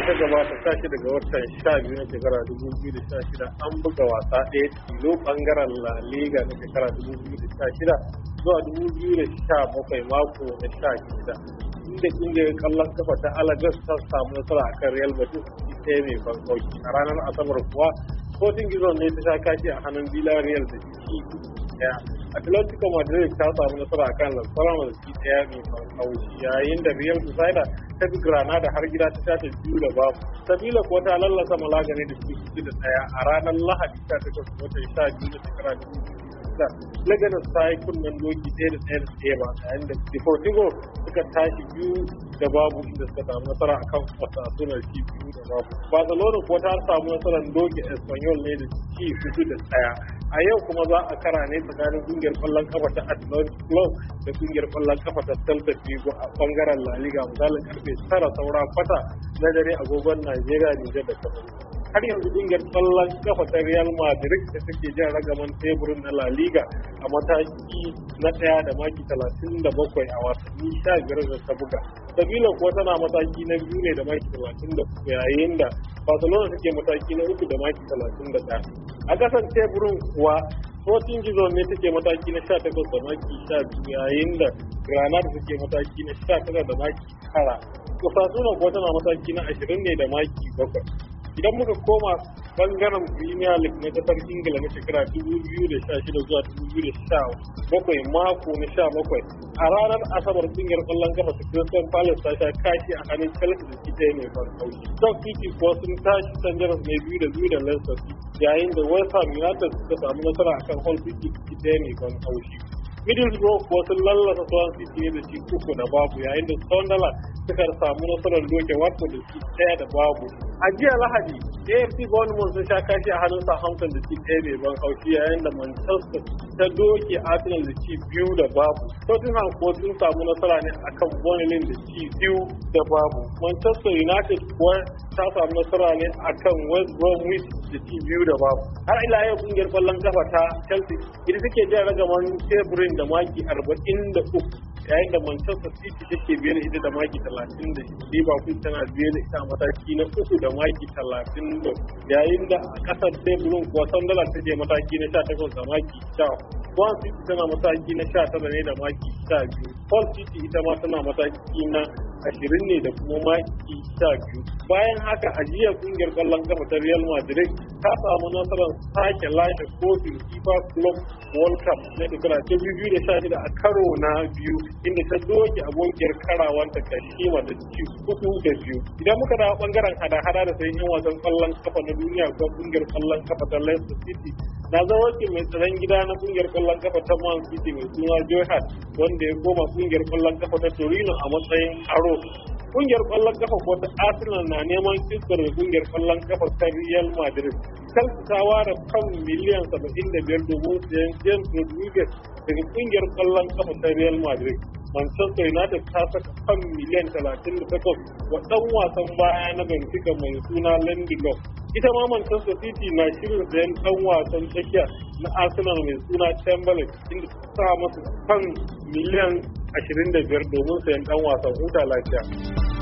ta gabata 16 ga watan 12 na shekara 2016 an buga wasa ɗaya tilo bangaren La Liga na shekara 2016 zuwa 2017 mako na 16 inda kungiyar kallon kafa ta Alaves ta samu nasara a kan Real Betis ita mai bankauki. A ranar Asabar kuwa Sporting Gizon ne ta sha kashi a hannun Villarreal da ciki ɗaya. Atletico Madrid ta samu nasara a kan Las Palmas da ciki ɗaya mai bankauki, yayin da Real Sociedad ta bi Granada har gida ta tace 2-0. Sevilla kuwa ta lallasa Malaga ne da ciki 6-1 a ranar Lahadi 18 ga watan 12 na shekara 2016. Leganes ta yi kunnen doki ɗaya ba, yayin da Deportivo suka tashi 2-0 inda suka samu nasara a kan Osasuna ci 2-0. Barcelona kuwa ta samu nasarar doki Espanyol ne da ci 4-1. A yau kuma za a kara ne tsakanin kungiyar kwallon kafa ta Athletic Club da kungiyar kwallon kafa ta Celta Vigo a bangaren La Liga misalin karfe 9 saura kwata na dare agogon Najeriya, Nijar da Kamaru. Har yanzu kungiyar kwallon kafa ta Real Madrid da take jan ragaman teburin na La Liga a mataki na 1 da maki 37 a wasanni 15 da ta buga. Sevilla kuwa tana mataki na 2 ne da maki 33, yayin da Barcelona take mataki na 3 da maki 31. A kasan teburin kuwa Sporting Gizon ne take mataki na 18 da maki 12, yayin da Granada take mataki na 19 da maki 9. Osasuna kuwa tana mataki na 20 ne da maki 7. Idan muka koma bangaren Premier League na kasar Ingila na shekara 2016 zuwa 2017 mako na 17, a ranar Asabar kungiyar kwallon kafa ta Crystal Palace ta sha kashi a hannun Chelsea da ita mai farkauci. Stoke City kuwa sun tashi St. James mai 2-2 da Leicester City, yayin da West Ham United suka samu nasara akan Hull City ita mai farkauci. Middlesbrough kuwa sun lallasa Swansea City ne da ci 3-0, yayin da Sunderland suka samu nasarar doke Watford da ci 1-0. A jiya Lahadi, AFC Bournemouth sun sha kashi a hannun Southampton da ci 1 mai ban haushi, yayin da Manchester ta doke Arsenal da ci 2-0. Tottenham kuwa sun samu nasara ne akan Burnley da ci 2-0. Manchester United kuwa ta samu nasara ne akan West Bromwich da ci 2-0. Har ila yau kungiyar kwallon kafa ta Chelsea ita take jan ragaman teburin da maki 43, yayin da Manchester City take biye da ita da maki 30. Liverpool tana biye da ita a mataki na 3 da maki 30, yayin da a kasar teburin kuwa Sunderland take mataki na 18 da maki 10. Swansea City tana mataki na 19 ne da maki 12. Hull City ita ma tana mataki na 20 ne da kuma maki 12. Bayan haka a jiya kungiyar kwallon kafa ta Real Madrid ta samu nasarar sake lashe kofin FIFA Club World Cup na shekara 2016 a karo na biyu, inda ta doke abokiyar karawanta Kashima da ci 4-2. Idan muka dawo bangaren hada-hada da sayan yan wasan kwallon kafa na duniya ko kungiyar kwallon kafa ta Leicester City na zawarci mai tsaron gida na kungiyar kwallon kafa ta Man City mai suna Joe Hart, wanda ya koma kungiyar kwallon kafa ta Torino a matsayin aro. Kungiyar kwallon kafa ko ta Arsenal na neman iskar da kungiyar kwallon kafa ta Real Madrid. Chelsea ta ware kan miliyan 75 domin sayan James Rodriguez daga kungiyar kwallon kafa ta Real Madrid. Manchester United ta saka kan miliyan 38 wa dan wasan baya na Benfica mai suna Lindelof. Ita ma Manchester City na shirin sayan dan wasan tsakiya na Arsenal mai suna Chamberlain, inda ta sa masa kan miliyan 25 domin sayan dan wasan. Huta lafiya.